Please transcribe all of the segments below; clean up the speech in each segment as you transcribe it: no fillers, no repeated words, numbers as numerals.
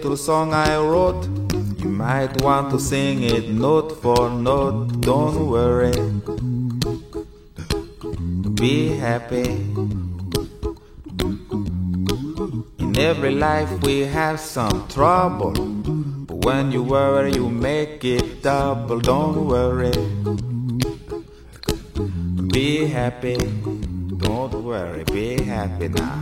little song I wrote. You might want to sing it note for note. Don't worry, be happy. In every life we have some trouble, but when you worry you make it double. Don't worry, be happy. Don't worry, be happy now.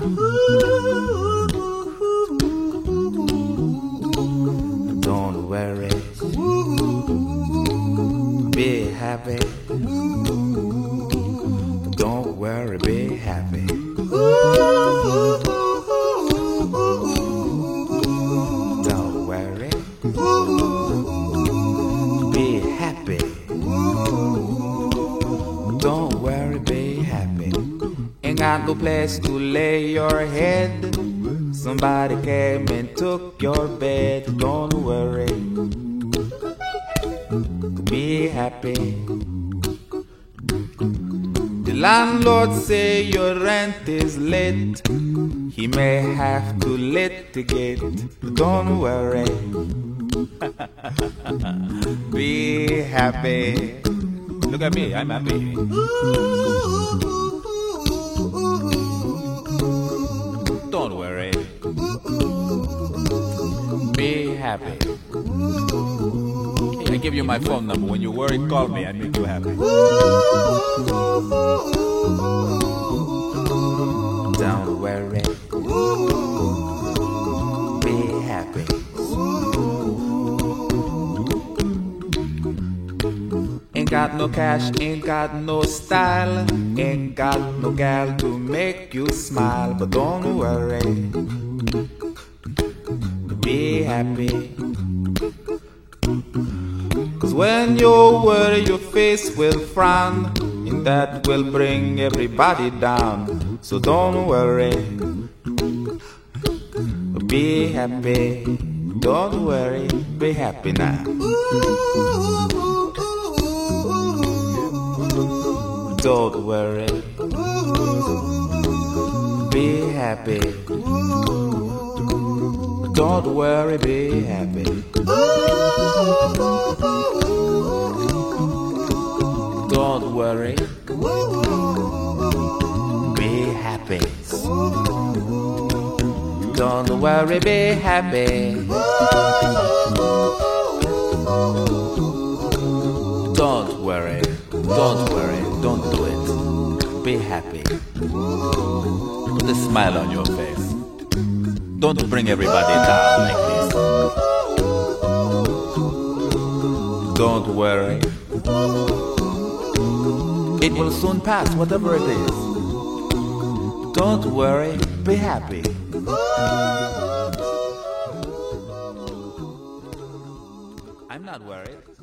Don't worry, be happy. Don't worry, be happy. Don't worry, be happy. Don't worry, be happy. Ain't got no place to lay your head. Somebody came and took your bed. Don't worry, be happy. The landlord say your rent is late. He may have to litigate. Don't worry, be happy. Look at me, I'm happy. Don't worry, be happy. I give you my phone number. When you worry, call me. I make you happy. Don't worry, be happy. Ain't got no cash, ain't got no style, ain't got no gal to make you smile. But don't worry, be happy. 'Cause when you worry your face will frown, and that will bring everybody down. So don't worry, be happy. Don't worry, be happy now. Don't worry, be happy. Don't worry, be happy. Don't worry, be happy. Don't worry, be happy. Don't worry, don't do it. Be happy. Put a smile on your face. Don't bring everybody down like this. Don't worry, it will soon pass, whatever it is. Don't worry, be happy. I'm not worried.